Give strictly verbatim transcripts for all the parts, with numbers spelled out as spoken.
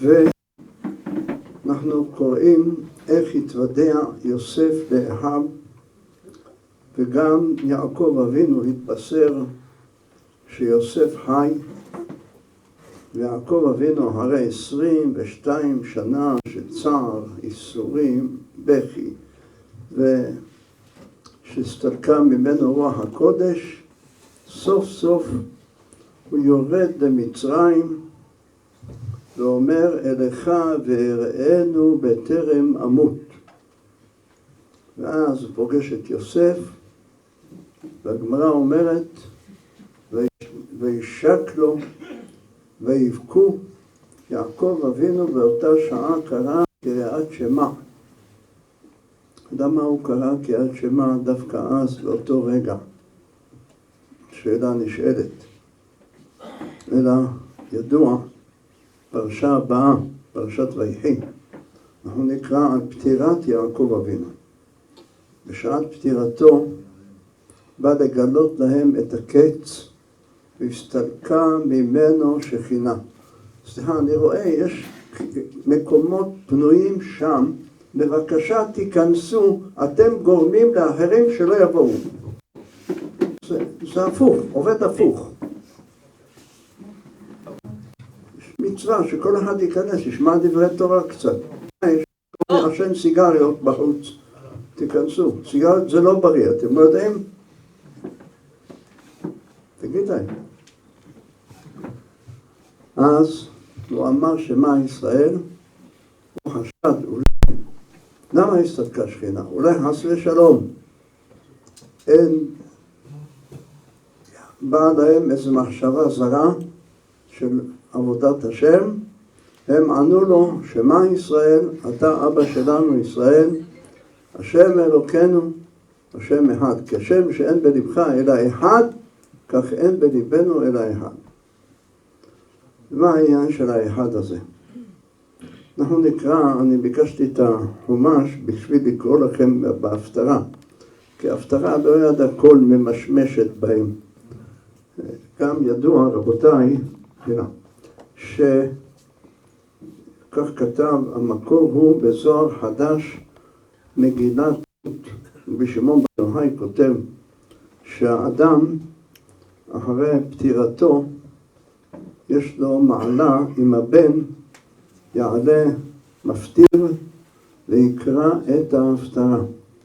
ואנחנו קוראים איך התוודע יוסף לאחיו, וגם יעקב אבינו התבשר שיוסף חי, ויעקב אבינו הרי עשרים ושתיים שנה של צער, איסורים, בכי, ושסתלקה ממנו רוח הקודש, סוף סוף הוא יורד למצרים ואומר אליך ואראנו בטרם אמות. ואז הוא פוגש את יוסף, והגמרא אומרת וישק לו ויבכו. יעקב אבינו באותה שעה קרא קריאת שמע. למה הוא קרא קריאת שמע דווקא אז באותו רגע? שאלה נשאלת. אלא ידוע, פרשה הבאה, פרשת ויחי, אנחנו נקרא על פטירת יעקב אבינו. בשעת פטירתו בא לגלות להם את הקץ, והסתלקה ממנו שכינה. סליחה, אני רואה, יש מקומות פנויים שם, בבקשה תיכנסו, אתם גורמים לאחרים שלא יבואו. זה, זה הפוך, עובד הפוך. יש מצווה שכל אחד ייכנס, ישמע דברי תורה קצת. יש עשן סיגריות בחוץ, תיכנסו. סיגריות זה לא בריא, אתם לא יודעים? תגיד להם. אז הוא אמר שמה ישראל, הוא חשד, אולי, למה הסתלקה שכינה? אולי חס ושלום. אין, באה להם איזו מחשבה זרה של עבודת השם, הם ענו לו שמה ישראל, אתה אבא שלנו ישראל, השם אלוקינו, השם אחד, כשם שאין בלבך אלא אחד, כך אין בליבנו אלא אחד. ומה העניין של האחד הזה? אנחנו נקרא, אני ביקשתי את החומש בשביל לקרוא לכם בהפטרה, כי ההפטרה לא יד הכל ממשמשת בהם. גם ידוע, רבותיי, שכך כתב, המקור הוא בזוהר חדש, מגילת רות, בשמעון בר יוחאי כותב שהאדם אחרי פטירתו יש לו מעלה עם הבן יעלה מפטיר ויקרא את ההפטרה,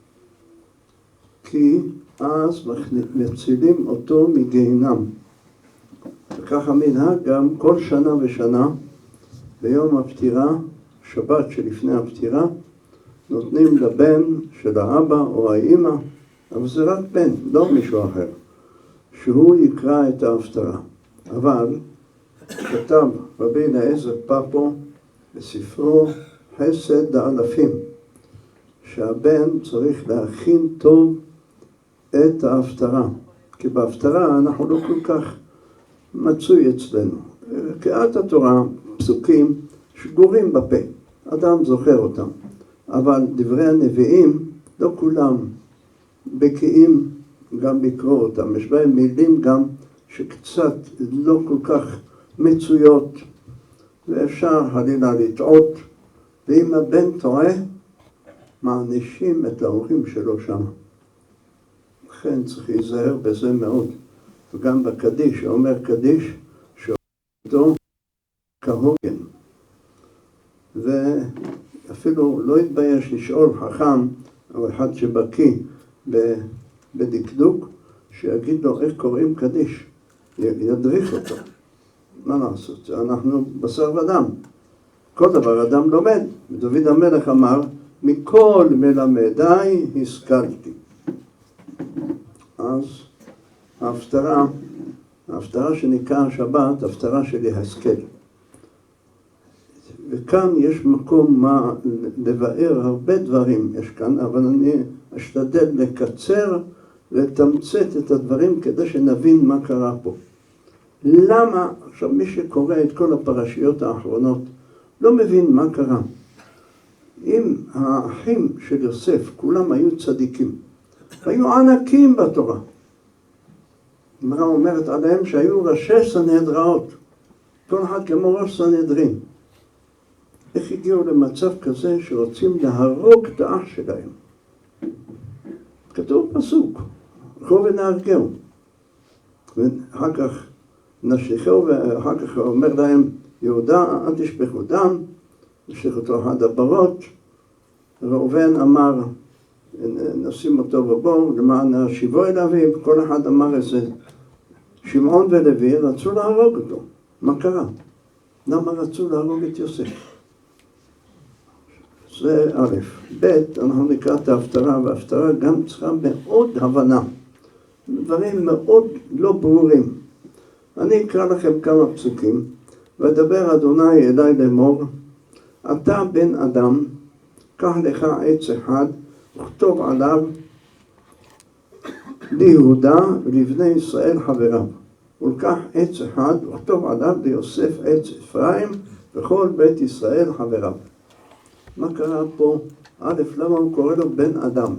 כי אז מצילים אותו מגיהנם. וכך המנהג גם כל שנה ושנה ביום הפטירה, שבת שלפני הפטירה, נותנים לבן של האבא או האמא, אבל זה רק בן, לא מישהו אחר, שהוא יקרא את ההפטרה. אבל כתב רבי אליעזר פפו בספרו חסד האלפים, שהבן צריך להכין טוב את ההפטרה, כי בהפטרה אנחנו לא כל כך מצוי אצלנו. קריאת התורה, פסוקים שגורים בפה, אדם זוכר אותם, אבל דברי הנביאים לא כולם בקיאים גם לקרוא אותם. יש בהם מילים גם שקצת לא כל כך מצויות, ואפשר חלילה לטעות, ואם הבן טועה, מענישים את ההורים שלו שם. לכן צריך להיזהר בזה מאוד. וגם בקדיש, שאומר קדיש, שאומר כהוגן. ואפילו לא התבייש לשאול חכם, או אחד שבקיא בדקדוק, שיגיד לו איך קוראים קדיש, ידריך אותו. מה לעשות? אנחנו בשר ודם. כל דבר אדם לומד. ודוד המלך אמר, מכל מלמדיי השכלתי. אז ההפטרה, ההפטרה שנקרא השבת, ההפטרה של יחזקאל. וכאן יש מקום מה לבאר הרבה דברים יש כאן, אבל אני אשתדל לקצר ולתמצת את הדברים כדי שנבין מה קרה פה. למה? עכשיו מי שקורא את כל הפרשיות האחרונות לא מבין מה קרה. אם האחים של יוסף כולם היו צדיקים, היו ענקים בתורה. הגמרא אומרת עליהם שהיו ראשי סנהדראות, כל אחד כמו ראש סנהדרין. איך הגיעו למצב כזה שרוצים להרוג את האח שלהם? כתוב פסוק, לכו ונהרגהו. ואחר כך נשליכו, ואחר כך אומר להם יהודה, אל תשפכו דם, נשליך אותו אחד הברות. ראובן אמר, נשים אותו בבור למען השיבו אל אביו, כל אחד אמר איזה. שמעון ולוי רצו להרוג אותו. מה קרה? למה רצו להרוג את יוסף? זה א', ב', אנחנו נקרא את ההפטרה, וההפטרה גם צריכה מאוד הבנה. דברים מאוד לא ברורים. אני אקרא לכם כמה פסוקים, ודבר אדוני אלי לאמור, אתה בן אדם, קח לך עץ אחד, וכתוב עליו ליהודה ולבני ישראל חבריו. ולקח עץ אחד, וכתוב עליו ליוסף עץ אפרים, וכל בית ישראל חבריו. מה קרה פה? א', למה הוא קורא לו בן אדם?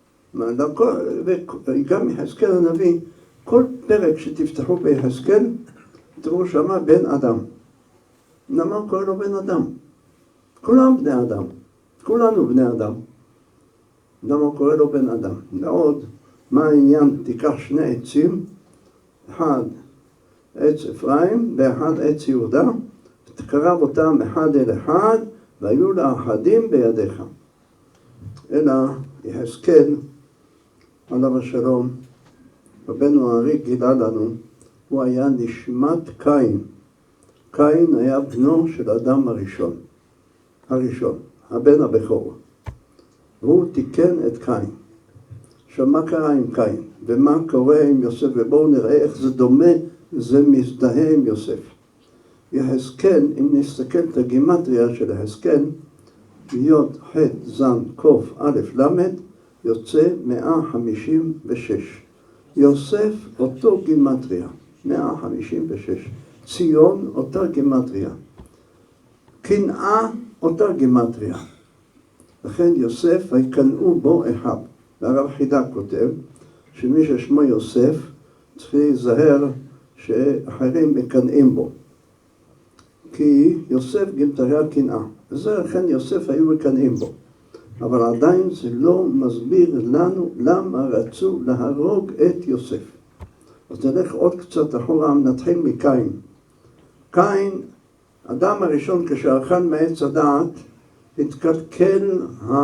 וגם יחזקאל הנביא, כל פרק שתפתחו ביחזקאל, תראו שמה בן אדם. למה הוא קורא לו בן אדם? כולם בני אדם. כולנו בני אדם. למה הוא קורא לו בן אדם? ועוד, מה העניין? תיקח שני עצים, אחד עץ אפרים ואחד עץ יהודה, ותקרב אותם אחד אל אחד, והיו לאחדים בידיך. אלא יחזקאל, עליו השלום, רבנו הארי גילה לנו, הוא היה נשמת קין. קין היה בנו של אדם הראשון. הראשון, הבן הבכור. והוא תיקן את קין. עכשיו, מה קרה עם קין? ומה קורה עם יוסף? ובואו נראה איך זה דומה, זה מזדהה עם יוסף. יחזקאל, אם נסתכל את הגימטריה של יחזקאל, יוד, ח', זן, קוף, א', למד, יוצא מאה חמישים ושש. יוסף, אותו גימטריה, מאה חמישים ושש. ציון, אותה גימטריה. קנאה, אותה גימטריה. לכן יוסף, ויקנאו בו אחיו. והרב חידה כותב, שמי ששמו יוסף, צריך להיזהר שאחרים מקנאים בו. כי יוסף גימטריה קנאה. וזה לכן יוסף היו מקנאים בו. אבל עדיין זה לא מסביר לנו למה רצו להרוג את יוסף. אז נלך עוד קצת אחורה, נתחיל מקין. קין, אדם הראשון כשאכל מעץ הדעת, התקלקל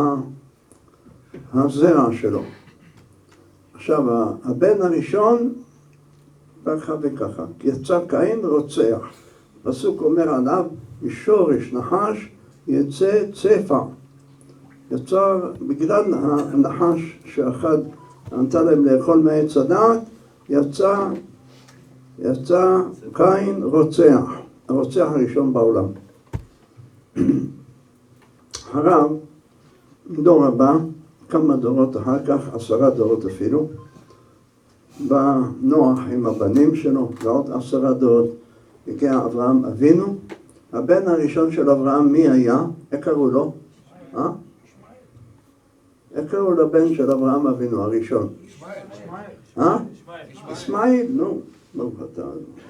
הזרע שלו. עכשיו, הבן הראשון, ככה וככה, יצא קין רוצח. פסוק אומר עליו, משורש נחש יצא צפע. יצר, בגלל הנחש שאחד נתן להם לאכול מעץ הדעת, יצא, יצא קין רוצח, הרוצח הראשון בעולם. אחריו, דור הבא, כמה דורות אחר כך, עשרה דורות אפילו, בא נוח עם הבנים שלו, ועוד עשרה דורות, הגיע אברהם אבינו. הבן הראשון של אברהם מי היה? איך קראו לו? אה? איך קראו לבן של אברהם אבינו הראשון? אה? ישמעאל, נו. ברוך אתה.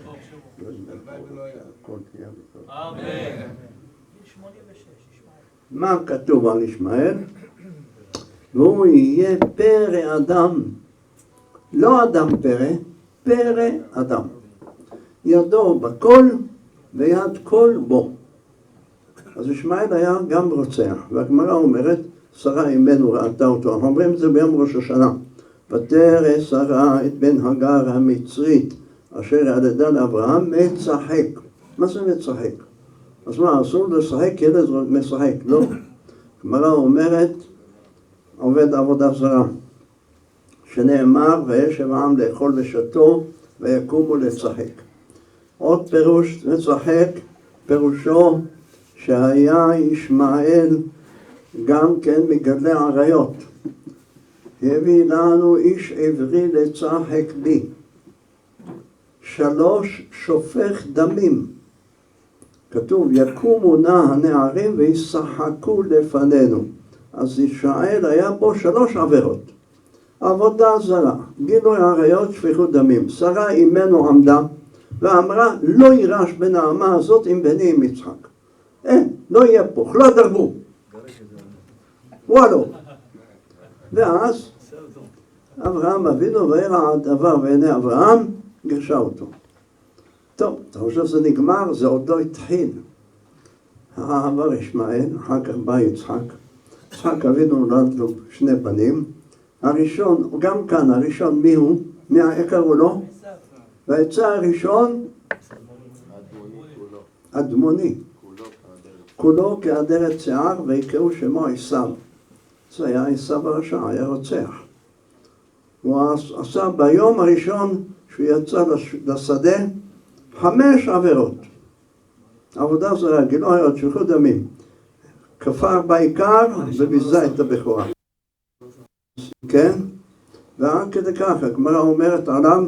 מה כתוב על ישמעאל? והוא יהיה פרא אדם. לא אדם פרא, פרא אדם. ידו בכל ויד כל בו. אז ישמעאל היה גם רוצח. והגמרא אומרת, שרה אימנו ראתה אותו. אנחנו אומרים את זה ביום ראש השנה. ותרא שרה את בן הגר המצרית, אשר ילדה לאברהם, מצחק. מה זה מצחק? אז מה, אסור לשחק, ילד משחק, לא. הגמרא אומרת, עובד עבודה זרה, שנאמר, וישב העם לאכול ושתו, ויקומו לשחק. עוד פירוש, לשחק, פירושו שהיה ישמעאל גם כן מגדלי עריות. הביא לנו איש עברי לצחק בי. שלוש, שופך דמים. כתוב, יקומו נא הנערים וישחקו לפנינו. אז ישמעאל היה בו שלוש עבירות. עבודה זרה, גילוי עריות, שפיכות דמים. שרה אימנו עמדה ואמרה, לא יירש בן האמה הזאת עם בני עם יצחק. אין, לא יהיה פה, לא דרגו. וואלו. ואז אברהם אבינו וירא הדבר בעיני אברהם, גירשה אותו. טוב, אתה חושב שזה נגמר? זה עוד לא התחיל. עבר ישמעאל, אחר כך בא יצחק. יצחק אבינו נולד לו שני בנים. הראשון, גם כאן, הראשון מי הוא? מי קראו לו? והיצא הראשון, אדמוני. כולו כאדרת שיער, ויקראו שמו עשיו. זה היה עשיו הרשע, היה רוצח. הוא עשה ביום הראשון שהוא יצא לשדה חמש עבירות. עבודה זרה, גילוי עריות, שפיכות דמים. כפר בעיקר וביזה את הבכורה. כן? ועד כדי כך, הגמרא אומרת עליו,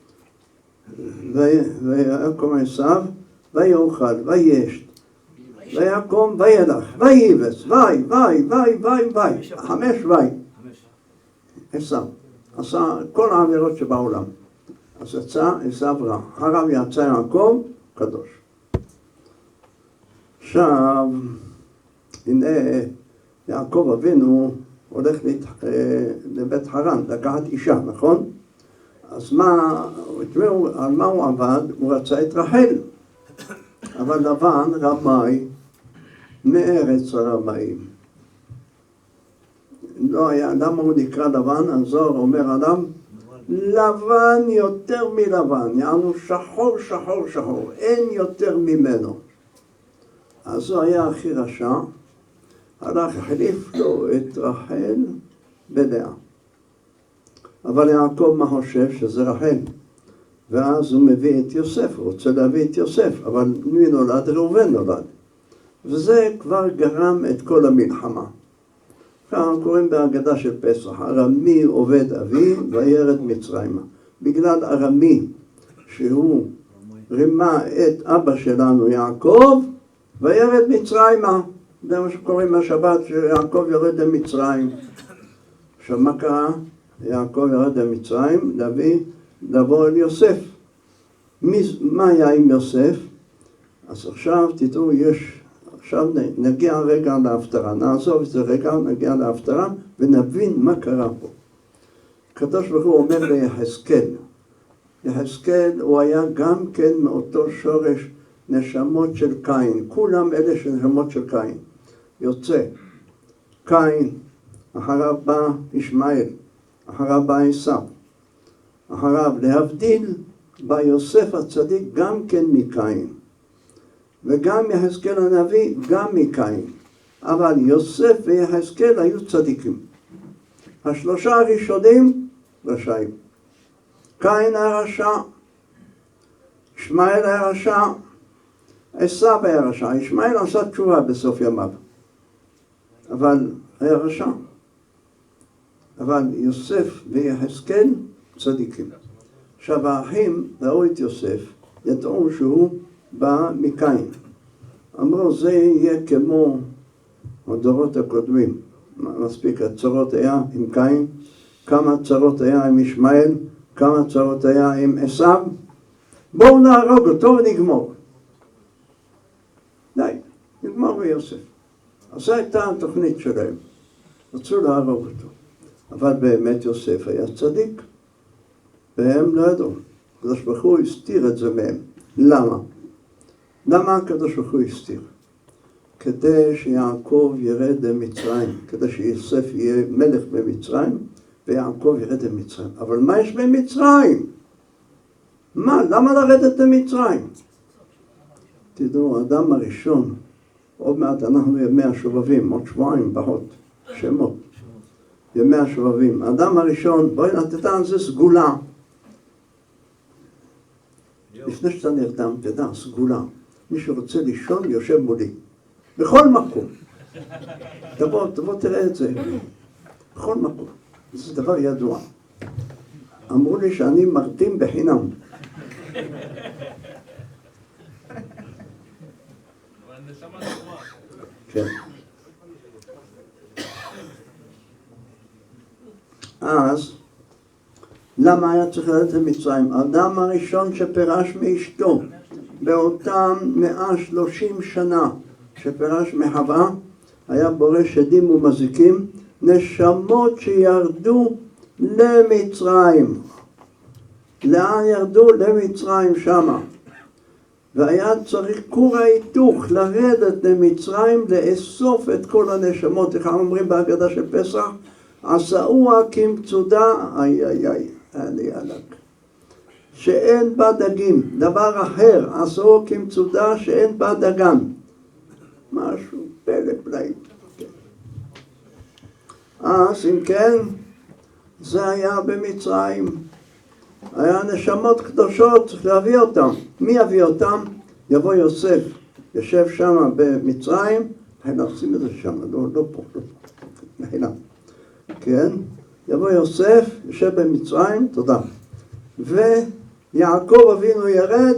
ויקום עשיו, ויאכל, וישת, ויקום וילך, וייבס, וי, וי, וי, וי, וי, חמש וי. עשיו. עשה כל העבירות שבעולם. אז יצא עשיו רע. אחריו יצא יעקב קדוש. עכשיו, הנה יעקב אבינו הולך לבית חרן, לקחת אישה, נכון? אז מה, על מה הוא עבד? הוא רצה את רחל. אבל לבן רמאי מארץ הרמאים. לא היה, למה הוא נקרא לבן? הזוהר אומר עליו, לבן יותר מלבן, יענו שחור, שחור, שחור, אין יותר ממנו. אז הוא היה הכי רשע, הלך החליף לו את רחל בלאה. אבל יעקב מה חושב? שזה רחל. ואז הוא מביא את יוסף, הוא רוצה להביא את יוסף, אבל מי נולד? ראובן נולד. וזה כבר גרם את כל המלחמה. כאן קוראים בהגדה של פסח, ארמי עובד אבי וירד מצרימה. בגלל ארמי, שהוא רימה את אבא שלנו יעקב, וירד מצרימה. זה מה שקוראים בשבת, שיעקב יורד למצרים. עכשיו מה קרה? יעקב ירד למצרים, להביא, לבוא אל יוסף. מי, מה היה עם יוסף? אז עכשיו תדעו, יש... עכשיו נגיע רגע להפטרה, נעזוב את זה רגע, נגיע להפטרה ונבין מה קרה פה. הקדוש ברוך הוא אומר ליחזקאל, יחזקאל הוא היה גם כן מאותו שורש נשמות של קין, כולם אלה של נשמות של קין. יוצא קין, אחריו בא ישמעאל, אחריו בא עשיו, אחריו להבדיל בא יוסף הצדיק גם כן מקין. וגם יחזקאל הנביא, גם מקין. אבל יוסף ויחזקאל היו צדיקים. השלושה הראשונים רשעים. קין היה רשע, ישמעאל היה רשע, עשיו היה רשע. ישמעאל עשה תשובה בסוף ימיו, אבל היה רשע. אבל יוסף ויחזקאל צדיקים. עכשיו האחים ראו את יוסף, ידעו שהוא בא מקין. אמרו זה יהיה כמו הדורות הקודמים. מספיק הצרות היה עם קין, כמה צרות היה עם ישמעאל, כמה צרות היה עם עשיו. בואו נהרוג אותו ונגמור. די, נגמור ביוסף. אז זו הייתה התוכנית שלהם. רצו להרוג אותו. אבל באמת יוסף היה צדיק. והם לא ידעו. הקדוש ברוך הוא הסתיר את זה מהם. למה? למה הקדוש ברוך הוא הסתיר? כדי שיעקב ירד למצרים, כדי שיוסף יהיה מלך במצרים, ויעקב ירד למצרים. אבל מה יש במצרים? מה? למה לרדת למצרים? תדעו, האדם הראשון, עוד מעט אנחנו ימי השובבים, עוד שבועיים פחות, שמות. ימי השובבים. האדם הראשון, בואי נתתה על זה סגולה. לפני שאתה נרדם, תדע, סגולה. מי שרוצה לישון יושב מולי. בכל מקום. תבוא, תבוא תראה את זה. בכל מקום. זה דבר ידוע. אמרו לי שאני מרדים בחינם. כן. אז, למה היה צריך ללכת למצרים? האדם הראשון שפרש מאשתו באותם מאה שלושים שנה שפרש מחווה, היה בורא שדים ומזיקים, נשמות שירדו למצרים. לאן ירדו? למצרים שמה. והיה צריך כור ההיתוך לרדת למצרים, לאסוף את כל הנשמות. איך אומרים בהגדה של פסח? עשאוה כמצודה, איי איי איי, אני עלק. שאין בה דגים, דבר אחר, עשאוה כמצודה שאין בה דגן. משהו פלא פלאים. אז אם כן, זה היה במצרים. היה נשמות קדושות, צריך להביא אותם. מי יביא אותם? יבוא יוסף, יושב שם במצרים, היינו עושים את זה שם, לא, לא פה, לא פה, היינו. כן, יבוא יוסף, יושב במצרים, תודה. ויעקב אבינו ירד,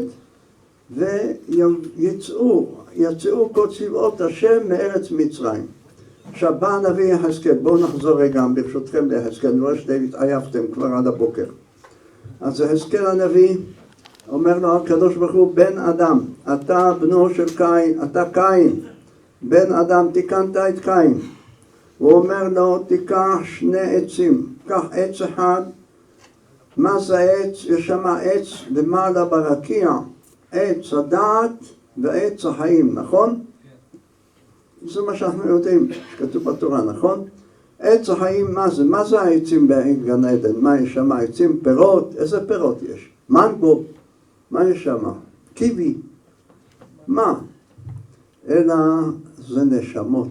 ויצאו, יצאו כל צבאות השם מארץ מצרים. עכשיו בא הנביא יחזקאל, בואו נחזור רגע ברשותכם ליחזקאל, אני רואה שהתעייפתם כבר עד הבוקר. אז יחזקאל הנביא אומר לו הקדוש ברוך הוא, בן אדם, אתה בנו של קין, אתה קין, בן אדם, תיקנת את קין. הוא אומר לו, תיקח שני עצים, קח עץ אחד. מה זה עץ? יש שם עץ למעלה ברקיע, עץ הדעת ועץ החיים, נכון? זה מה שאנחנו יודעים, שכתוב בתורה, נכון? עץ החיים, מה זה? מה זה העצים בגן עדן? מה יש שם? עצים, פירות? איזה פירות יש? מנגו? מה יש שם? קיבי? מה? אלא זה נשמות.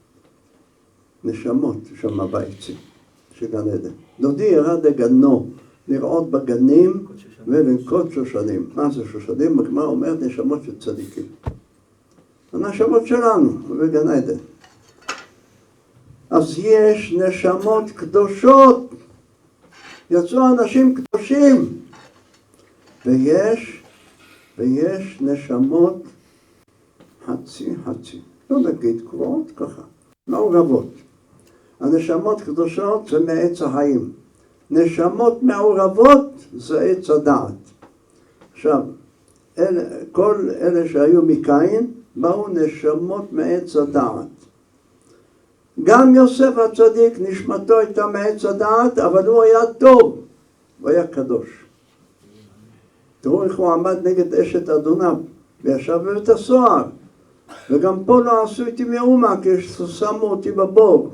נשמות שם בעצים של גן עדן. דודי ירד לגנו, לראות בגנים ולנקות שושנים. מה זה שושנים? הגמרא אומר נשמות של צדיקים. הנשמות שלנו בגן עדן. אז יש נשמות קדושות, יצאו אנשים קדושים, ויש, ויש נשמות חצי חצי, לא נגיד קבועות ככה, מעורבות. הנשמות קדושות זה מעץ החיים, נשמות מעורבות זה עץ הדעת. עכשיו, אלה, כל אלה שהיו מקין, באו נשמות מעץ הדעת. גם יוסף הצדיק נשמתו הייתה מעץ הדעת, אבל הוא היה טוב, הוא היה קדוש. תראו איך הוא עמד נגד אשת אדוניו, וישב בבית הסוהר. וגם פה לא עשו איתי מאומה, כששמו אותי בבור.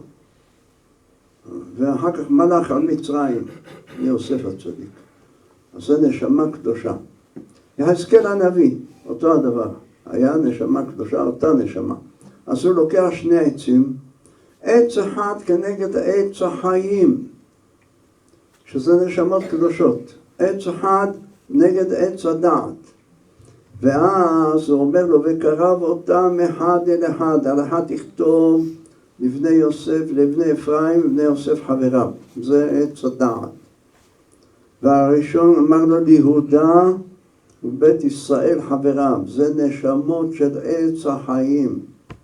ואחר כך מלך על מצרים, יוסף הצדיק. אז זה נשמה קדושה. יחזקאל הנביא, אותו הדבר. היה נשמה קדושה, אותה נשמה. אז הוא לוקח שני עצים, עץ אחד כנגד עץ החיים, שזה נשמות קדושות. עץ אחד נגד עץ הדעת. ואז הוא אומר לו, וקרב אותם אחד אל אחד, על אחד תכתוב לבני יוסף, לבני אפרים, לבני יוסף חבריו. זה עץ הדעת. והראשון אמר לו ליהודה ובית ישראל חבריו. זה נשמות של עץ החיים.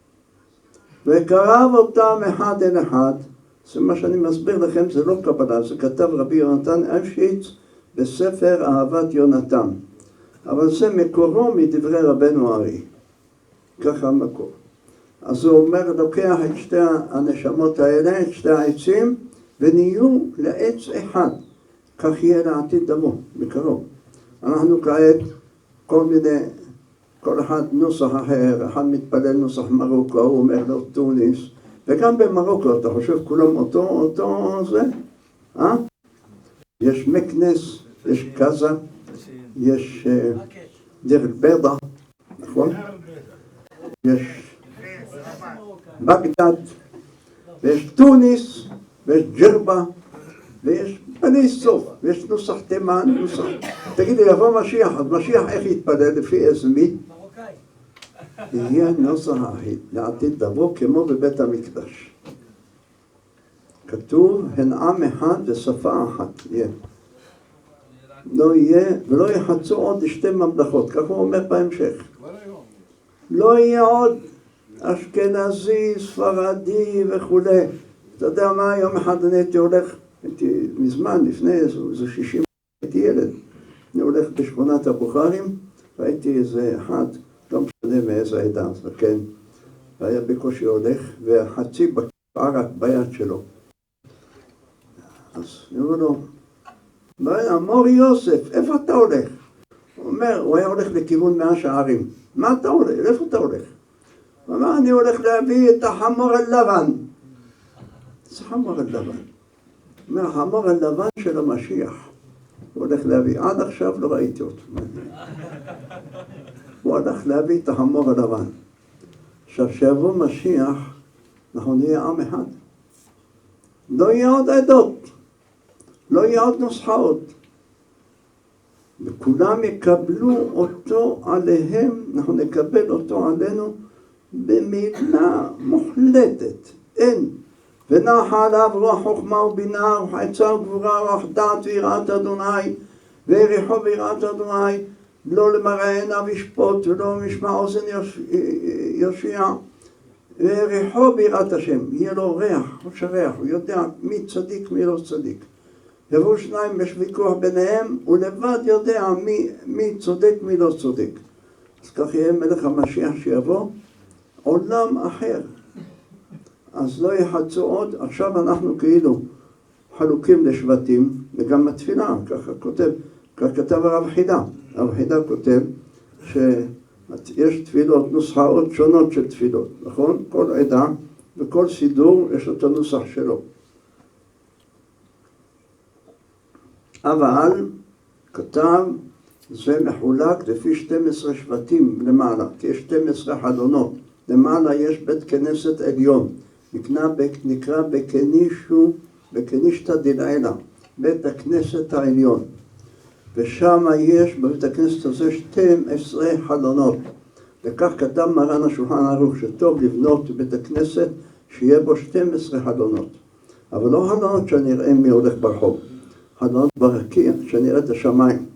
וקרב אותם אחד אל אחד. זה מה שאני מסביר לכם, זה לא קבלה, זה כתב רבי יונתן אפשיץ בספר אהבת יונתן. אבל זה מקורו מדברי רבנו ארי. ככה המקור. אז הוא אומר, לוקח את שתי הנשמות האלה, את שתי העצים, ונהיו לעץ אחד. כך יהיה לעתיד דמו, בקרוב. אנחנו כעת כל מיני, כל אחד נוסח אחר, אחד מתפלל נוסח מרוקו, הוא אומר לו טוניס, וגם במרוקו, אתה חושב כולם אותו, אותו זה? אה? יש מקנס, יש קזה, יש דרך ברדה, נכון? יש בגדד, ויש טוניס, ויש ג'רבה, ויש בני סוף, ויש נוסח תימן, נוסח... תגידי, יבוא משיח, אז משיח איך יתפלל לפי איזה מי? יהיה נוסח אחיד, לעתיד לבוא כמו בבית המקדש. כתוב, הן עם אחד ושפה אחת, יהיה. לא יהיה, ולא יחצו עוד שתי ממלכות, כך הוא אומר בהמשך. לא יהיה עוד אשכנזי, ספרדי וכו'. אתה יודע מה, יום אחד אני הייתי הולך, הייתי מזמן, לפני איזה שישים, הייתי ילד. אני הולך בשכונת הבוכרים, והייתי איזה אחד, לא משנה מאיזה עדה, כן. והיה בקושי הולך, והחצי בקעה רק ביד שלו. אז אמרו לו, מורי יוסף, איפה אתה הולך? הוא אומר, הוא היה הולך לכיוון מאה שערים. מה אתה הולך? איפה אתה הולך? הוא אמר, אני הולך להביא את החמור הלבן. זה חמור הלבן. הוא אומר, החמור הלבן של המשיח. הוא הולך להביא, עד עכשיו לא ראיתי אותו. הוא הולך להביא את החמור הלבן. עכשיו, שיבוא משיח, אנחנו נהיה עם אחד. לא יהיה עוד עדות. לא יהיה עוד נוסחאות. וכולם יקבלו אותו עליהם, אנחנו נקבל אותו עלינו במילה מוחלטת. אין. ונחה עליו רוח חוכמה ובינה, רוח עצה וגבורה, רוח דעת ויראת אדוני, ויריחו ויראת אדוני, לא למראה עיניו ישפוט ולא משמע אוזן יושיע, ויריחו ויראת השם, יהיה לו ריח, ראש הריח, הוא יודע מי צדיק מי לא צדיק. יבואו שניים, יש ויכוח ביניהם, הוא לבד יודע מי, מי צודק מי לא צודק. אז כך יהיה מלך המשיח שיבוא, עולם אחר. אז לא יחצו עוד, עכשיו אנחנו כאילו חלוקים לשבטים, וגם התפילה, ככה כותב, כך כתב הרב חידה. הרב חידה כותב שיש תפילות, נוסחאות שונות של תפילות, נכון? כל עדה וכל סידור יש אותו נוסח שלו. אבל כתב, זה מחולק לפי שתים עשרה שבטים למעלה, כי יש שתים עשרה חלונות. למעלה יש בית כנסת עליון, נקרא, נקרא בכנישו, בכנישתא דלעילא, בית הכנסת העליון. ושם יש בבית הכנסת הזה שתים עשרה חלונות. וכך כתב מרן השולחן ערוך, שטוב לבנות בית הכנסת שיהיה בו שתים עשרה חלונות. אבל לא חלונות שנראה מי הולך ברחוב. חלונות ברקיע, שנראה את השמיים.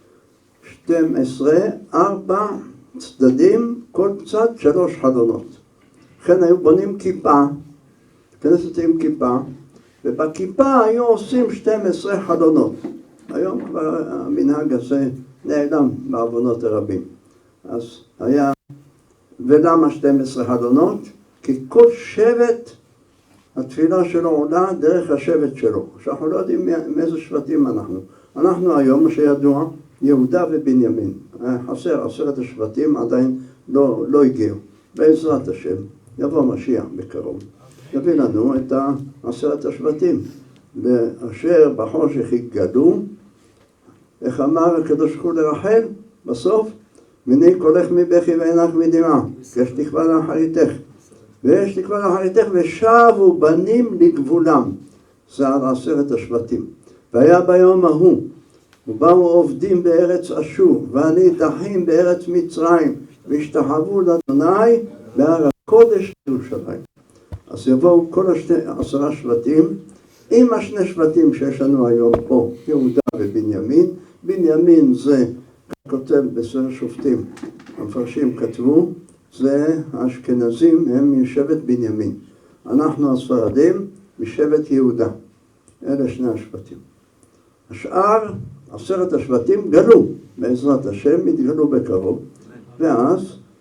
שתים עשרה, ארבע צדדים, כל צד שלוש חלונות. לכן היו בונים כיפה, כנסת עם כיפה, ובכיפה היו עושים שתים עשרה חלונות. היום כבר המנהג הזה נעלם בעוונות הרבים. אז היה, ולמה שתים עשרה חלונות? כי כל שבט, התפילה שלו עולה דרך השבט שלו. שאנחנו לא יודעים מאיזה שבטים אנחנו. אנחנו היום, מה שידוע, יהודה ובנימין. חסר, עשרת השבטים עדיין לא, לא הגיעו. בעזרת השם, יבוא משיח בקרוב. יביא לנו את עשרת השבטים. לאשר בחושך יגדלו, איך אמר הקדוש ברוך הוא לרחל בסוף? מני קולך מבכי ועינך מדמעה, כי יש תקווה לאחריתך. ויש תקווה לאחריתך ושבו בנים לגבולם. זה על עשרת השבטים. והיה ביום ההוא, ובאו עובדים בארץ אשור, והנידחים בארץ מצרים, והשתחוו לאדוני בהר הקודש ירושלים. אז יבואו כל השתי, עשרה שבטים, עם השני שבטים שיש לנו היום פה, יהודה ובנימין. בנימין זה, כותב בספר שופטים, המפרשים כתבו, זה האשכנזים, הם משבט בנימין. אנחנו הספרדים משבט יהודה. אלה שני השבטים. השאר, עשרת השבטים גלו, בעזרת השם, יתגלו בקרוב, ואז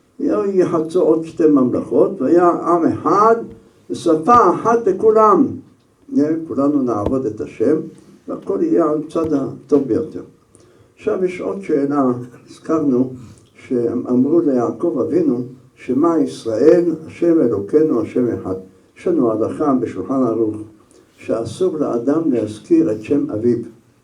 יחצו עוד שתי ממלכות, והיה עם אחד, ושפה אחת לכולם. כולנו נעבוד את השם, והכל יהיה על צד הטוב ביותר. עכשיו יש עוד שאלה, הזכרנו, שאמרו ליעקב אבינו, שמה ישראל, השם אלוקינו, השם אחד. יש לנו הלכה בשולחן ערוך, שאסור לאדם להזכיר את שם אביו.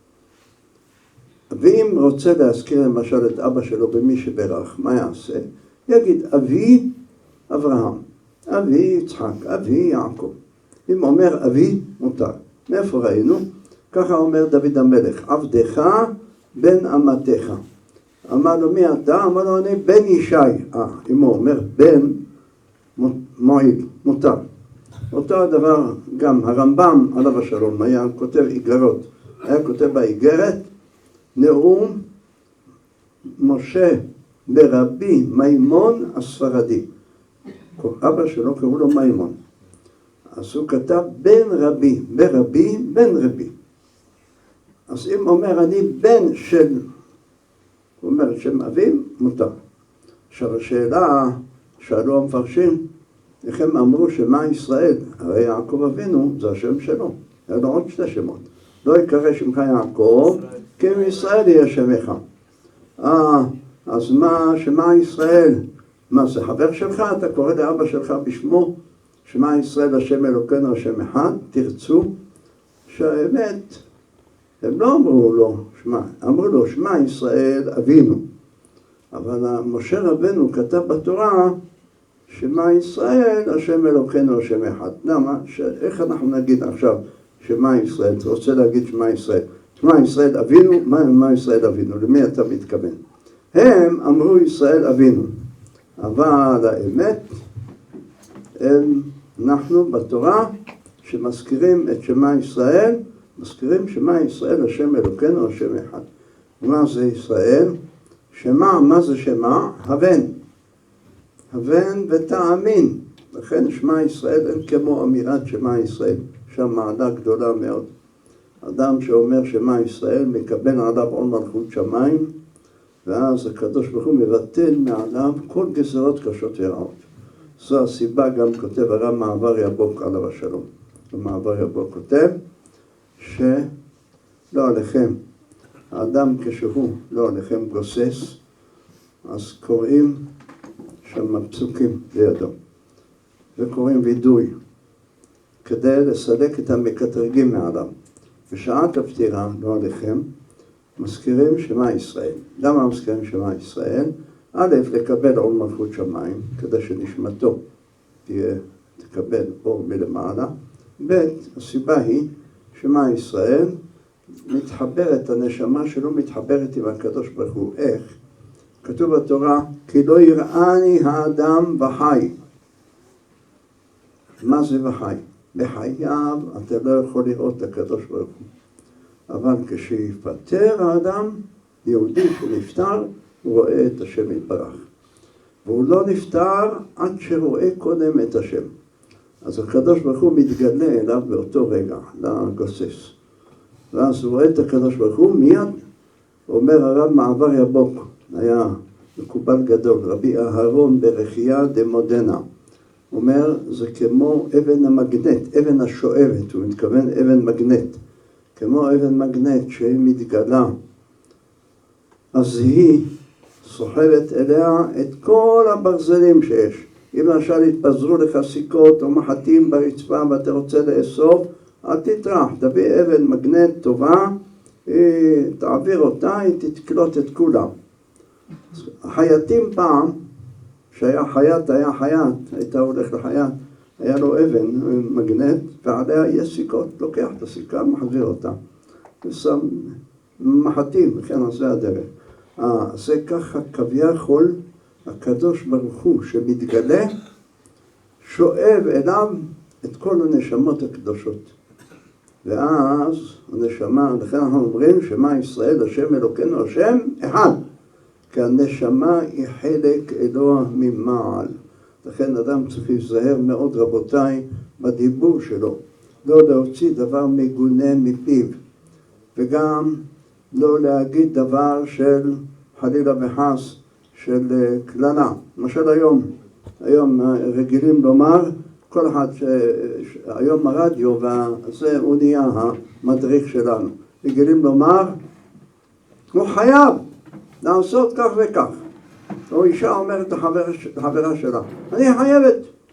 ואם רוצה להזכיר למשל את אבא שלו במי שברך, מה יעשה? יגיד אבי אברהם, אבי יצחק, אבי יעקב. אם אומר אבי, מותר. מאיפה ראינו? ככה אומר דוד המלך, עבדך בן אמתך. אמר לו, מי אתה? אמר לו, אני בן ישי. אה, אם הוא אומר בן, מועיל, מותר. אותו הדבר גם הרמב"ם עליו השלום היה כותב איגרות. היה כותב באיגרת, נאום משה ברבי מימון הספרדי. אבא שלו קראו לו מימון. אז הוא כתב בן רבי, ברבי, בן רבי. אז אם אומר אני בן של, הוא אומר שם אביו, מותר. עכשיו השאלה, שאלו המפרשים, איך הם אמרו שמה ישראל? הרי יעקב אבינו זה השם שלו, היה לו עוד שתי שמות. לא יקרא שמך יעקב, כי מישראל יהיה שמך. אה, אז מה, שמה ישראל? מה זה חבר שלך? אתה קורא לאבא שלך בשמו? שמה ישראל השם אלוקינו השם אחד? תרצו? שהאמת, הם לא אמרו לו שמה, אמרו לו שמה ישראל אבינו. אבל משה רבנו כתב בתורה שמה ישראל השם אלוקינו השם אחד. למה? איך אנחנו נגיד עכשיו שמה ישראל? אתה רוצה להגיד שמה ישראל? שמה ישראל אבינו? מה, מה ישראל אבינו? למי אתה מתכוון? הם אמרו ישראל אבינו. אבל האמת, הם, אנחנו בתורה שמזכירים את שמה ישראל, מזכירים שמה ישראל השם אלוקינו השם אחד. מה זה ישראל? שמה, מה זה שמה? הבן. הבן ותאמין. לכן שמה ישראל אין כמו אמירת שמה ישראל. שם מעלה גדולה מאוד. אדם שאומר שמה ישראל מקבל עליו עול מלכות שמיים, ואז הקדוש ברוך הוא מבטל מעליו כל גזרות קשות ורעות. זו הסיבה גם כותב הרב מעבר יבוק עליו השלום. המעבר יבוק כותב שלא עליכם, האדם כשהוא לא עליכם גוסס, אז קוראים שם פסוקים לידו, וקוראים וידוי, כדי לסלק את המקטרגים מעליו. בשעת הפטירה, לא עליכם, מזכירים שמה ישראל. למה מזכירים שמה ישראל? א', לקבל עול מלכות שמיים, כדי שנשמתו תהיה, תקבל אור מלמעלה. ב', הסיבה היא שמה ישראל מתחברת, הנשמה שלו מתחברת עם הקדוש ברוך הוא. איך? כתוב בתורה, כי לא יראני האדם וחי. מה זה וחי? בחייו אתה לא יכול לראות את הקדוש ברוך הוא. אבל כשיפטר האדם, יהודי שנפטר, הוא רואה את השם יתברך. והוא לא נפטר עד שרואה קודם את השם. אז הקדוש ברוך הוא מתגלה אליו באותו רגע, לגוסס. ואז הוא רואה את הקדוש ברוך הוא מיד, אומר הרב מעבר יבוק, היה מקובל גדול, רבי אהרון ברכיה דמודנה. אומר, זה כמו אבן המגנט, אבן השואבת, הוא מתכוון אבן מגנט. כמו אבן מגנט שהיא מתגלה, אז היא סוחבת אליה את כל הברזלים שיש. אם למשל התפזרו לך סיכות או מחטים ברצפה ואתה רוצה לאסוף, אל תטרח, תביא אבן מגנט טובה, תעביר אותה, היא תתקלוט את כולם. החייטים פעם, שהיה חייט, היה חייט, היית הולך לחייט, היה לו אבן מגנט, ועליה יש סיכות, לוקח את הסיכה, מחזיר אותה. ושם מחטים, וכן עושה הדרך. אה, זה ככה כביכול, הקדוש ברוך הוא שמתגלה, שואב אליו את כל הנשמות הקדושות. ואז הנשמה, לכן אנחנו אומרים שמה ישראל, השם אלוקינו, השם אחד. כי הנשמה היא חלק אלוה ממעל. לכן אדם צריך להיזהר מאוד רבותיי בדיבור שלו. לא להוציא דבר מגונה מפיו. וגם לא להגיד דבר של חלילה וחס, של קללה. למשל היום, היום רגילים לומר, כל אחד שהיום הרדיו וזה הוא נהיה המדריך שלנו. רגילים לומר, הוא חייב לעשות כך וכך. או אישה אומרת לחברה שלה, אני חייבת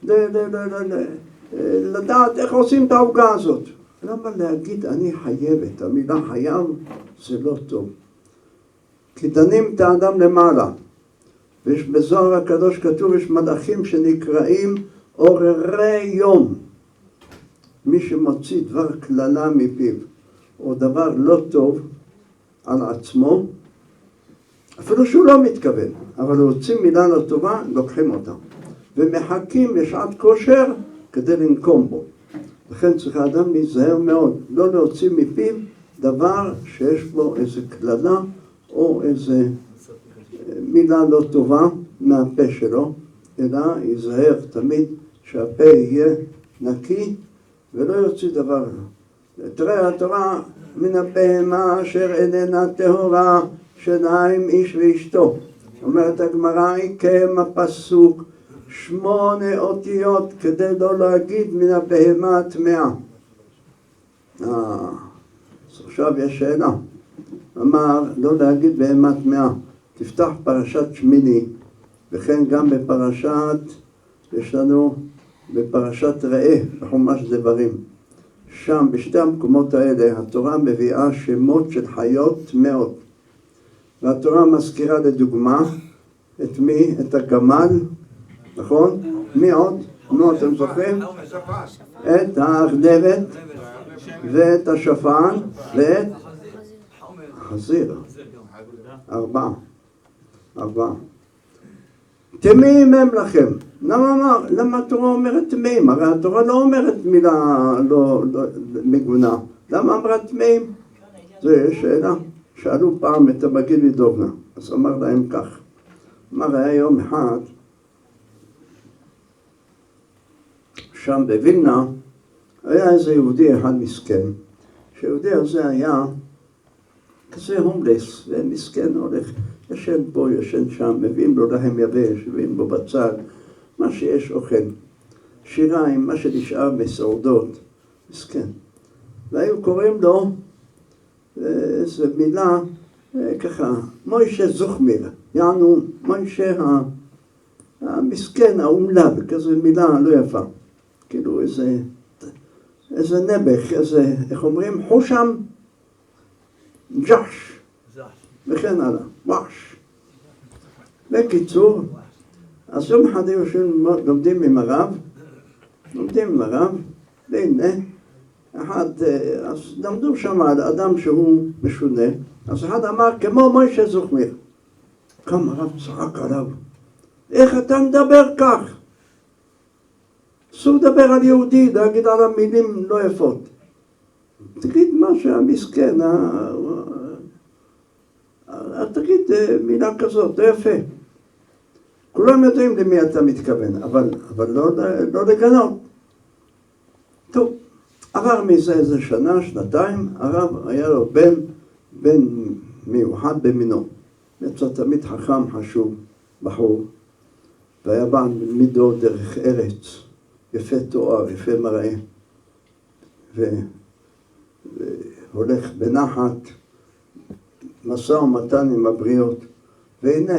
לדעת איך עושים את העוגה הזאת. למה להגיד אני חייבת? המילה חייב זה לא טוב. כי דנים את האדם למעלה. ויש בזוהר הקדוש כתוב, יש מלאכים שנקראים עוררי יום. מי שמוציא דבר כללה מפיו, או דבר לא טוב על עצמו, אפילו שהוא לא מתכוון, אבל הוא הוציא מילה לא טובה, לוקחים אותה. ומחכים לשעת כושר כדי לנקום בו. לכן צריך האדם להיזהר מאוד, לא להוציא מפיו דבר שיש בו איזה כללה או איזה מילה לא טובה מהפה שלו, אלא ייזהר תמיד שהפה יהיה נקי ולא יוציא דבר. תראה התורה מן הבהמה אשר איננה טהורה שניים איש ואשתו. אומרת הגמרא, עיקם הפסוק שמונה אותיות כדי לא להגיד מן הבהמה הטמאה. אה, אז עכשיו יש שאלה. אמר לא להגיד בהמה טמאה. תפתח פרשת שמיני, וכן גם בפרשת, יש לנו בפרשת ראה, בחומש דברים. שם, בשתי המקומות האלה, התורה מביאה שמות של חיות טמאות. והתורה מזכירה לדוגמה, את מי? את הגמל, נכון? מי עוד? נו, אתם זוכרים? את הארנבת, ואת השפן, ואת החזיר. ארבעה. ארבעה. טמאים הם לכם. למה, למה התורה אומרת טמאים? הרי התורה לא אומרת מילה לא, לא, מגונה. למה אמרה טמאים? זו שאלה. שאלו פעם את המגיד מדובנה. אז אמר להם כך. אמר, היה יום אחד, שם בווילנה, היה איזה יהודי אחד מסכן. שהיהודי הזה היה כזה הומלס, ומסכן הולך, ישן פה, ישן שם, מביאים לו להם יבש, מביאים לו בצד, מה שיש אוכל, שיריים, מה שנשאר מסעודות, מסכן. והיו קוראים לו איזו מילה, ככה, מוישה זוכמיר, יענו מוישה המסכן, האומלל, כזה מילה לא יפה, כאילו איזה, איזה נבח, איזה, איך אומרים, חושם, ג'ש, וכן הלאה, וואש. בקיצור, אז יום אחד יושבים, לומדים עם הרב, לומדים עם הרב, והנה, אחד, אז למדו שם על אדם שהוא משונה, אז אחד אמר, כמו מוישה זוכמיר. קם הרב צעק עליו, איך אתה מדבר כך? אסור לדבר על יהודי, להגיד עליו מילים לא יפות. תגיד מה שהמסכן, תגיד מילה כזאת, לא יפה. כולם יודעים למי אתה מתכוון, אבל, אבל לא, לא לגנות. טוב, עבר מזה איזה שנה, שנתיים, הרב היה לו בן, בן מיוחד במינו. יצא תמיד חכם, חשוב, בחור, והיה בא מידו דרך ארץ, יפה תואר, יפה מראה, והולך בנחת, משא ומתן עם הבריות, והנה,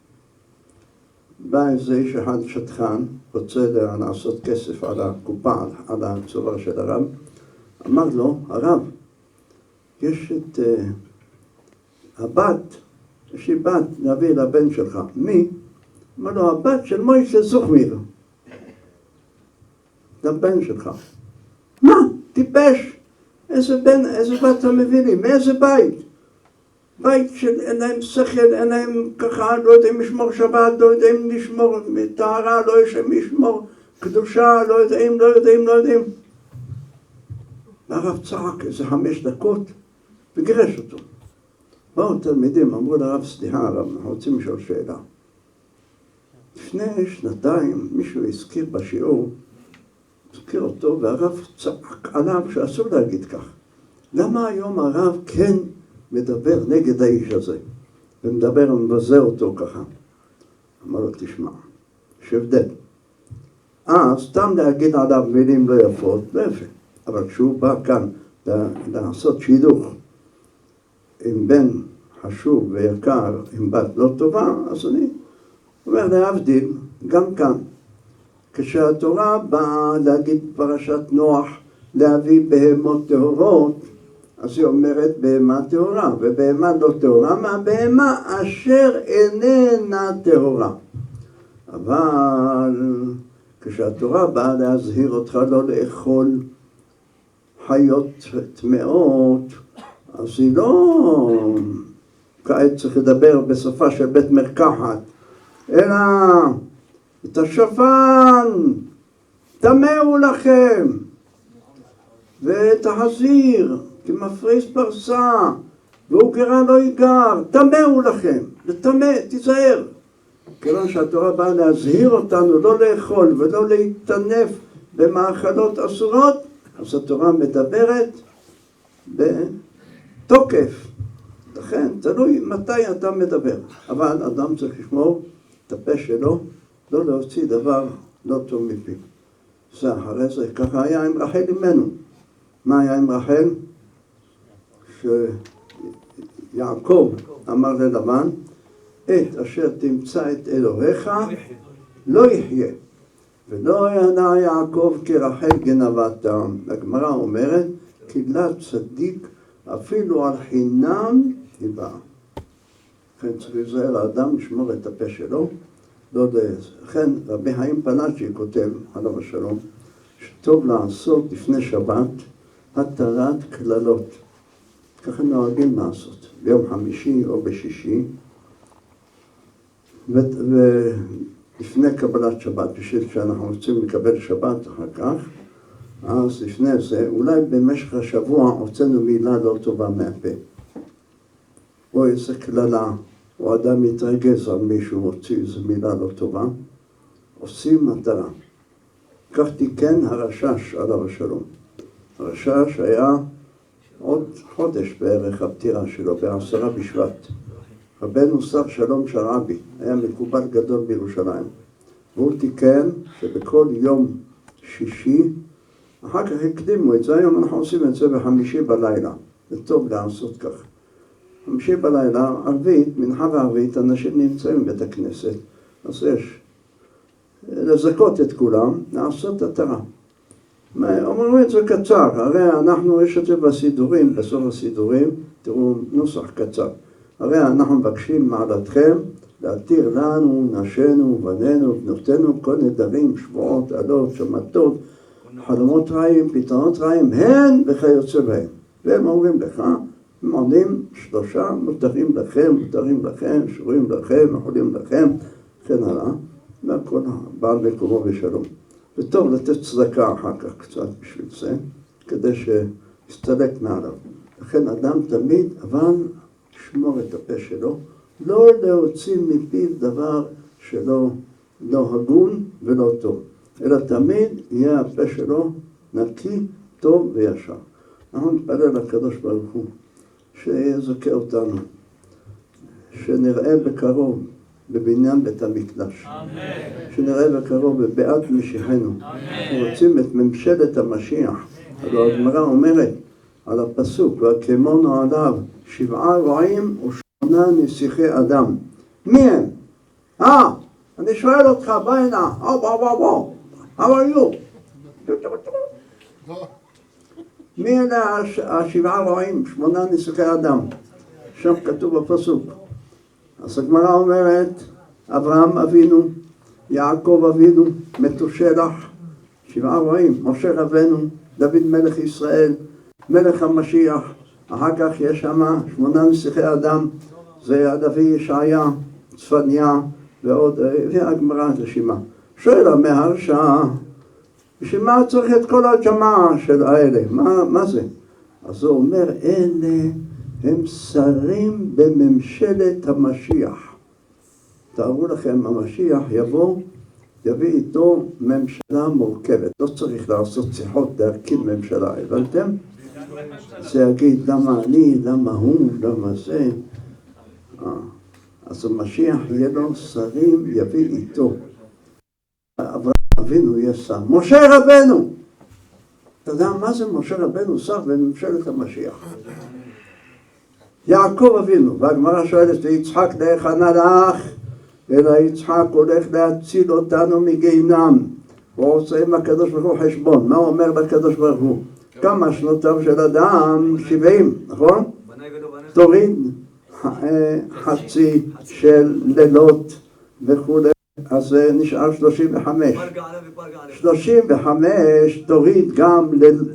בא איזה איש אחד שטחן, רוצה לעשות כסף על הקופה, על הצובר של הרב, אמר לו, הרב, יש את uh, הבת, יש לי בת להביא לבן שלך. מי? אמר לו, הבת של מוישה זוכמיר. לבן שלך. מה? טיפש? איזה בן, איזה בת אתה מביא לי? מאיזה בית? בית שאין להם שכל, אין להם ככה, לא יודעים לשמור שבת, לא יודעים לשמור טהרה, לא יודעים לשמור קדושה, לא יודעים, לא יודעים, לא יודעים. והרב צעק איזה חמש דקות וגירש אותו. באו תלמידים, אמרו לרב, סליחה הרב, אנחנו רוצים לשאול שאלה. לפני שנתיים מישהו הזכיר בשיעור, הזכיר אותו, והרב צעק עליו שאסור להגיד כך. למה היום הרב כן מדבר נגד האיש הזה, ומדבר ומבזה אותו ככה? אמר לו, תשמע, יש הבדל. אה, סתם להגיד עליו מילים לא יפות, לא יפה. אבל כשהוא בא כאן לעשות שידוך עם בן חשוב ויקר, עם בת לא טובה, אז אני אומר להבדיל, גם כאן. כשהתורה באה להגיד פרשת נוח, להביא בהמות טהורות, אז היא אומרת בהמה טהורה, ובהמה לא טהורה, מהבהמה אשר איננה טהורה. אבל כשהתורה באה להזהיר אותך לא לאכול חיות טמאות, אז היא לא כעת צריך לדבר בשפה של בית מרקחת, אלא את השפן טמאו לכם, ואת החזיר כמפריס פרסה, והוא גרה לא ייגר, טמאו לכם, לטמא, תיזהר. כיוון שהתורה באה להזהיר אותנו לא לאכול ולא להתענף במאכלות אסורות, אז התורה מדברת בתוקף. לכן, תלוי מתי אתה מדבר. אבל אדם צריך לשמור את הפה שלו לא להוציא דבר לא טוב מפי. זה אחרי זה, ככה היה עם רחל אמנו. מה היה עם רחל? שיעקב אמר ללבן, את אשר תמצא את אלוהיך לא יחיה. ולא ידע יעקב כרחל גנבתם. הגמרא אומרת, קיבלה צדיק אפילו על חינם היא באה. לכן צריך להיזהר האדם לשמור את הפה שלו. לא דייס. לכן רבי חיים פלאג'י כותב עליו השלום, שטוב לעשות לפני שבת התרת כללות. ככה נוהגים לעשות, ביום חמישי או בשישי, ולפני קבלת שבת, בשביל שאנחנו רוצים לקבל שבת אחר כך, אז לפני זה, אולי במשך השבוע הוצאנו מילה לא טובה מהפה. או איזה כללה, או אדם מתרגז על מישהו, הוציא איזו מילה לא טובה, עושים מטרה. כך תיקן הרשש עליו השלום. הרשש היה עוד חודש בערך הפטירה שלו, בעשרה בשבט. רבנו שר שלום שרעבי, היה מקובל גדול בירושלים. והוא תיקן שבכל יום שישי, אחר כך הקדימו את זה, היום אנחנו עושים את זה בחמישי בלילה. זה טוב לעשות כך. חמישי בלילה, ערבית, מנחה וערבית, אנשים נמצאים בבית הכנסת. אז יש לזכות את כולם, לעשות התרה. אומרים את זה קצר, הרי אנחנו, יש את זה בסידורים, בסוף הסידורים, תראו נוסח קצר. הרי אנחנו מבקשים מעלתכם להתיר לנו, נשינו, בנינו, בנותינו, כל נדרים, שבועות, עלות, שמתות, חלומות רעים, פתרונות רעים, הן וכיוצא בהם. והם אומרים לך, הם עונים שלושה, מותרים לכם, מותרים לכם, שורים לכם, יכולים לכם, כן הלאה, והכל בעל מקומו בשלום. וטוב לתת צדקה אחר כך קצת בשביל זה, כדי שיסתלק מעליו. לכן אדם תמיד, אבל שמור את הפה שלו, לא להוציא מפיו דבר שלא לא הגון ולא טוב, אלא תמיד יהיה הפה שלו נקי, טוב וישר. אנחנו נתפלל לקדוש ברוך הוא, שיזכה אותנו, שנראה בקרוב בבניין בית המקדש, אמן. שנראה בקרוב בבעת משיחנו. אנחנו רוצים את ממשלת המשיח. הלוא הגמרא אומרת על הפסוק, והקמונו עליו שבעה רועים ושמונה נסיכי אדם. מי הם? אה, אני שואל אותך, בא הנה, או בוא בוא בוא, how are you? מי אלה השבעה רועים, שמונה נסיכי אדם? שם כתוב בפסוק. אז הגמרא אומרת, אברהם אבינו, יעקב אבינו, מתושלח, שבעה רועים, משה רבנו, דוד מלך ישראל, מלך המשיח, אחר כך יש שם שמונה נסיכי אדם, זה הנביא ישעיה, צפניה, ועוד, והגמרא רשימה. שואל המהרש"א, בשביל מה צריך את כל הג'מעה של האלה? מה, מה זה? אז הוא אומר, אלה הם שרים בממשלת המשיח. תארו לכם, המשיח יבוא, יביא איתו ממשלה מורכבת. לא צריך לעשות שיחות להרכיב ממשלה, הבנתם? זה יגיד למה אני, למה הוא, למה זה. אז המשיח יהיה לו שרים, יביא איתו. אברהם אבינו יהיה שר. משה רבנו! אתה יודע מה זה משה רבנו שר בממשלת המשיח? יעקב אבינו, והגמרא שואלת, ויצחק לך נלך, אלא יצחק הולך להציל אותנו מגיהינום. הוא עושה עם הקדוש ברוך הוא חשבון. מה הוא אומר לקדוש ברוך הוא? כמה שנותיו של אדם? שבעים, נכון? תוריד חצי של לילות וכו', אז נשאר שלושים וחמש. שלושים וחמש תוריד גם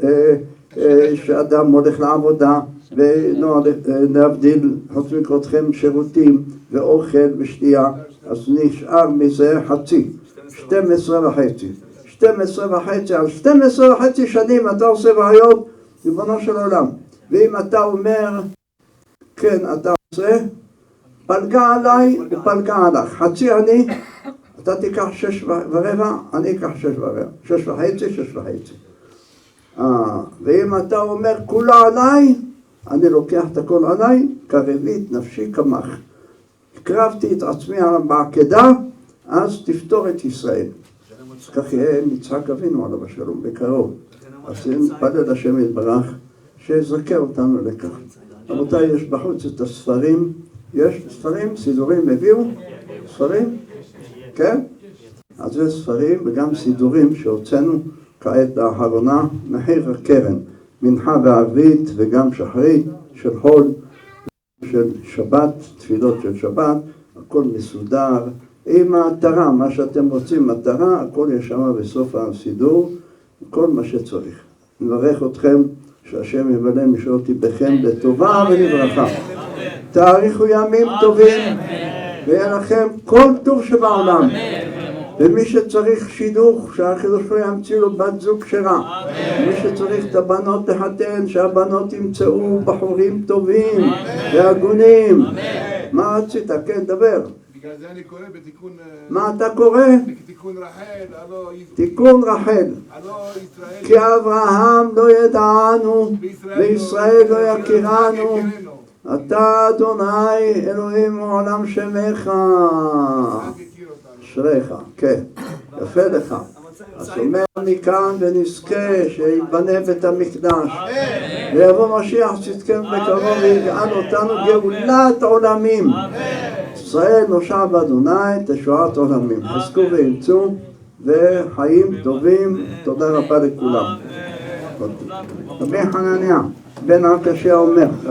שאדם הולך לעבודה ונבדיל חוץ מכותכם שירותים ואוכל ושתייה, אז נשאר מזה חצי, שתים עשרה וחצי. שתים עשרה וחצי, על שתים עשרה וחצי שנים אתה עושה בעיות ריבונו של עולם. ואם אתה אומר, כן, אתה עושה, פלגה עליי ופלגה עליך. חצי אני, אתה תיקח שש ורבע, אני אקח שש ורבע. שש וחצי, שש וחצי. אה, ואם אתה אומר כולה עליי, אני לוקח את הכל עליי, כרבית נפשי כמך. הקרבתי את עצמי בעקדה, אז תפתור את ישראל. כך יהיה יצחק אבינו עליו השלום, בקרוב. אז נתפלל השם יתברך, שיזכה אותנו לכך. רבותיי, יש בחוץ את הספרים, יש ספרים, סידורים הביאו? ספרים? כן? אז זה ספרים וגם סידורים שהוצאנו כעת האחרונה, מחיר הקרן, מנחה וערבית וגם שחרית של חול, של שבת, תפילות של שבת, הכל מסודר, עם המטרה, מה שאתם רוצים, מטרה, הכל יש שם בסוף הסידור, כל מה שצריך. נברך אתכם שהשם יבלה משאותי בכם לטובה ולברכה. תאריכו ימים טובים, ויהיה לכם כל טוב שבעולם. ומי שצריך שידוך, שהחילוש לא ימציא לו בת זוג כשרה. מי שצריך את הבנות לחתן, שהבנות ימצאו בחורים טובים והגונים. מה רצית? כן, דבר. בגלל זה אני קורא בתיקון... מה אתה קורא? בתיקון רחל, הלא... תיקון רחל. הלא ישראל... כי אברהם לא ידענו, וישראל לא יכירנו. אתה אדוני אלוהים מעולם שמך. אשריך, כן, יפה לך. אז אומר מכאן ונזכה שיבנה בית המקדש ויבוא משיח צדקנו בקרוב ויגאל אותנו גאולת עולמים. ישראל נושע באדוני תשועת עולמים. חזקו ואמצו וחיים טובים. תודה רבה לכולם. רבי חנניה בן עקשיא אומר